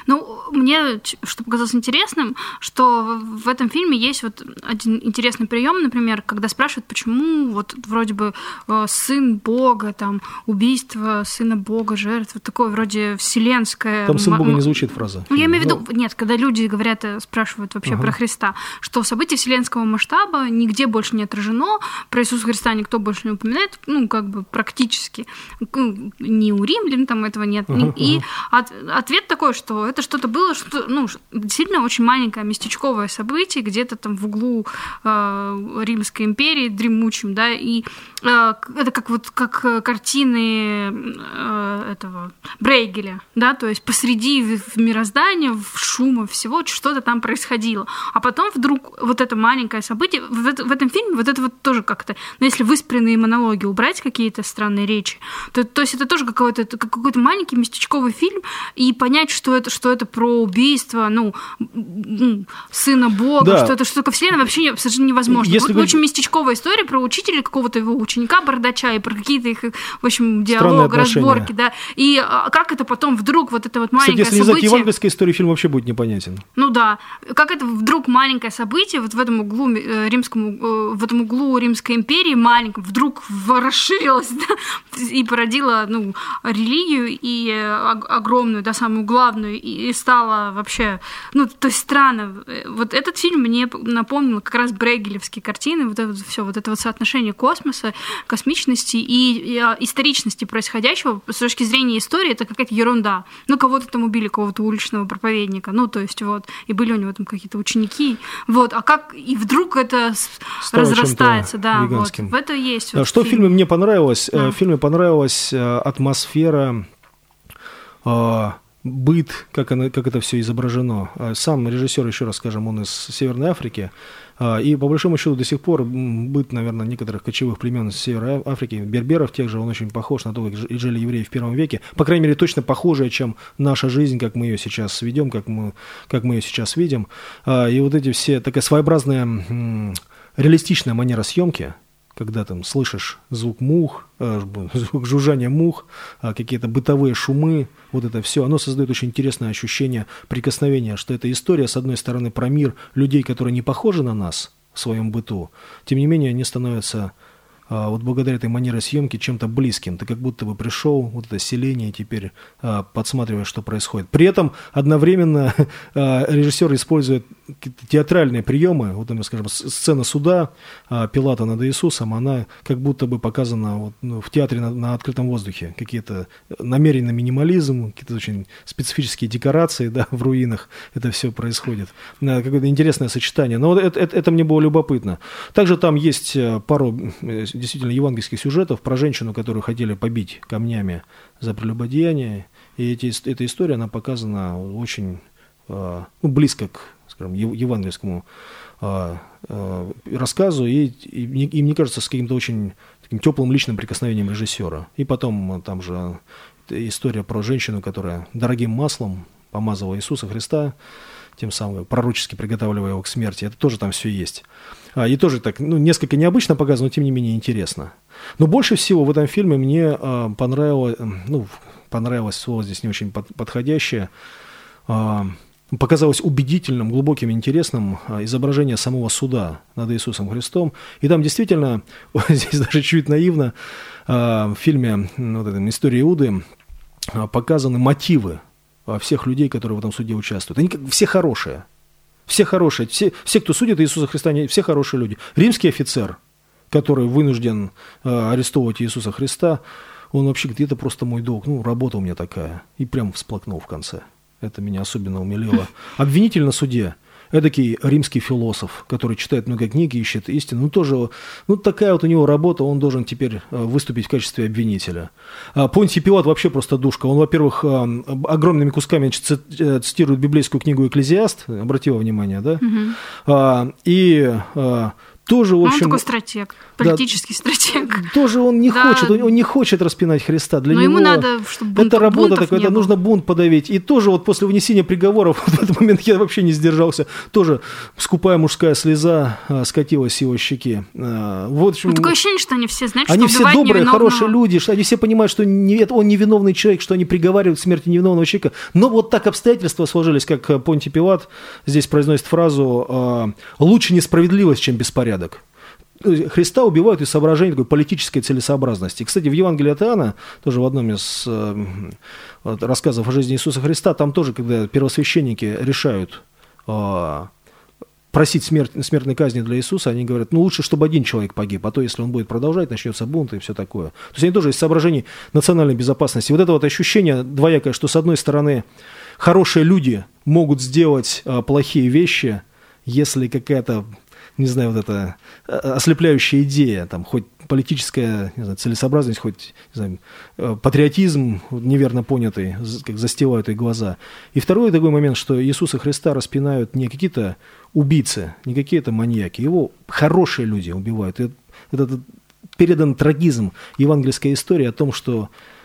мне, что показалось интересным, что в этом фильме есть вот один интересный прием, например, когда спрашивают, почему вот вроде бы сын Бога, там, убийство сына Бога, жертва, такое вроде вселенское. Там сын Бога не звучит фраза. Я имею в виду, нет, когда люди говорят, спрашивают вообще про Христа, что событие вселенского масштаба нигде больше не отражено, про Иисуса Христа никто больше не упоминает, ну, как бы практически. Ни у римлян там этого нет. И ответ такой, что это что-то было, что, ну, действительно очень маленькое местечковое событие, где-то там в углу Римской империи дремучим, да, и это как картины этого Брейгеля, да, то есть посреди мироздания, в шума всего, что-то там происходило. А потом вдруг вот это маленькое событие, в этом фильме вот это вот тоже как-то, ну, если выспренные монологи убрать, какие-то странные речи, то есть это тоже какой-то маленький местечковый фильм, и понять, что это про убийство, ну, сына Бога, да. что такое вселенная, вообще совершенно невозможно. Вот очень местечковая история про учителя, какого-то его ученика бардача, и про какие-то их, в общем, диалоги, разборки, да. И как это потом вдруг вот это вот маленькое событие... Кстати, если не знать евангельской истории, фильм вообще будет непонятен. Ну да. Как это вдруг маленькое событие вот в этом углу Римской империи маленьком вдруг расширилось, да, и породило, ну, религию и огромную, да, самую главную, и стало вообще, ну, то есть странно. Вот этот фильм мне напомнил как раз брейгелевские картины, вот это все, вот это вот соотношение космоса, космичности и историчности происходящего. С точки зрения истории это какая-то ерунда. Ну, кого-то там убили, какого-то уличного проповедника, ну, то есть вот, и были у него там какие-то ученики, вот, а как, и вдруг это разрастается, да, вот, в это есть. Вот что в фильме мне понравилось? В фильме понравилась атмосфера, быт, как это все изображено. Сам режиссер, еще раз скажем, он из Северной Африки, и по большому счету до сих пор быт, наверное, некоторых кочевых племен из Северной Африки, берберов тех же, он очень похож на то, как жили евреи в первом веке, по крайней мере, точно похожая, чем наша жизнь, как мы ее сейчас ведем, как мы ее сейчас видим. И вот эти все, такая своеобразная реалистичная манера съемки, когда там слышишь звук мух, звук жужжания мух, какие-то бытовые шумы, вот это все, оно создает очень интересное ощущение прикосновения, что это история, с одной стороны, про мир людей, которые не похожи на нас в своем быту, тем не менее они становятся вот благодаря этой манере съемки чем-то близким. Ты как будто бы пришел, вот это селение, и теперь подсматриваешь, что происходит. При этом одновременно режиссер использует театральные приемы. Вот, скажем, сцена суда Пилата над Иисусом, она как будто бы показана вот, в театре на открытом воздухе. Какие-то намеренный минимализм, какие-то очень специфические декорации, да, в руинах. Это все происходит. Какое-то интересное сочетание. Но это мне было любопытно. Также там есть пару действительно евангельских сюжетов про женщину, которую хотели побить камнями за прелюбодеяние. И эта история, она показана очень близко к, скажем, евангельскому рассказу и мне кажется, с каким-то очень таким теплым личным прикосновением режиссера. И потом там же история про женщину, которая дорогим маслом помазывала Иисуса Христа, тем самым пророчески приготавливая его к смерти. Это тоже там все есть. И тоже так, несколько необычно показано, но тем не менее интересно. Но больше всего в этом фильме мне понравилось слово здесь не очень подходящее, показалось убедительным, глубоким, интересным изображение самого суда над Иисусом Христом. И там действительно, здесь даже чуть наивно, в фильме вот этой «История Иуды» показаны мотивы всех людей, которые в этом суде участвуют. Они все хорошие. Все хорошие. Все, кто судит Иисуса Христа, они все хорошие люди. Римский офицер, который вынужден арестовывать Иисуса Христа, он вообще говорит, это просто мой долг. Работа у меня такая. И прям всплакнул в конце. Это меня особенно умилило. Обвинитель на суде. Эдакий римский философ, который читает много книг, ищет истину. Тоже, такая вот у него работа, он должен теперь выступить в качестве обвинителя. Понтий Пилат вообще просто душка. Он, во-первых, огромными кусками цитирует библейскую книгу «Экклезиаст», обратила внимание, да? И тоже, в общем... Он такой стратег, политический стратег. Тоже он не хочет распинать Христа. Для него ему надо, чтобы это работа такая, это нужно бунт подавить. И тоже вот после вынесения приговоров, в этот момент я вообще не сдержался, тоже скупая мужская слеза скатилась с его щеки. Вот, общем, такое ощущение, что они все, знаешь, они что все добрые, невиновного... хорошие люди, что они все понимают, что он невиновный человек, что они приговаривают к смерти невиновного человека. Но вот так обстоятельства сложились, как Понтий Пилат здесь произносит фразу «лучше несправедливость, чем беспорядок». Христа убивают из соображений такой политической целесообразности. Кстати, в Евангелии от Иоанна, тоже в одном из рассказов о жизни Иисуса Христа, там тоже, когда первосвященники решают просить смертной казни для Иисуса, они говорят, лучше, чтобы один человек погиб, а то, если он будет продолжать, начнется бунт и все такое. То есть они тоже из соображений национальной безопасности. Вот это вот ощущение двоякое, что, с одной стороны, хорошие люди могут сделать плохие вещи, если какая-то, не знаю, вот эта ослепляющая идея, там, хоть политическая, не знаю, целесообразность, хоть, не знаю, патриотизм неверно понятый, как застилают их глаза. И второй такой момент, что Иисуса Христа распинают не какие-то убийцы, не какие-то маньяки, его хорошие люди убивают. И это передан трагизм евангельской истории о том, что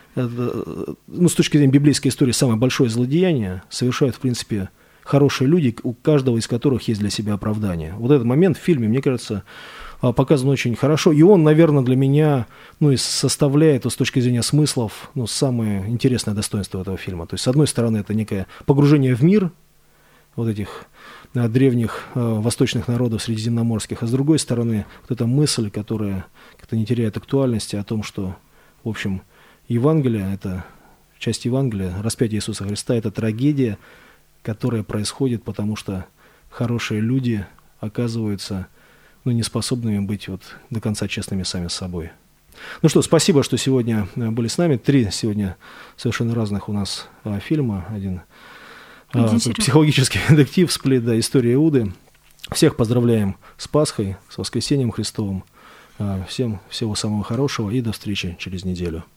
с точки зрения библейской истории самое большое злодеяние совершают, в принципе, хорошие люди, у каждого из которых есть для себя оправдание. Вот этот момент в фильме, мне кажется, показан очень хорошо. И он, наверное, для меня и составляет с точки зрения смыслов самое интересное достоинство этого фильма. То есть, с одной стороны, это некое погружение в мир вот этих древних восточных народов средиземноморских, а с другой стороны, вот эта мысль, которая как-то не теряет актуальности о том, что, в общем, Евангелие, это часть Евангелия, распятие Иисуса Христа, это трагедия, которая происходит, потому что хорошие люди оказываются неспособными быть до конца честными сами с собой. Ну что, спасибо, что сегодня были с нами. 3 сегодня совершенно разных у нас фильма. Один психологический детектив, «Сплит», «История Иуды». Всех поздравляем с Пасхой, с Воскресением Христовым. Всем всего самого хорошего и до встречи через неделю.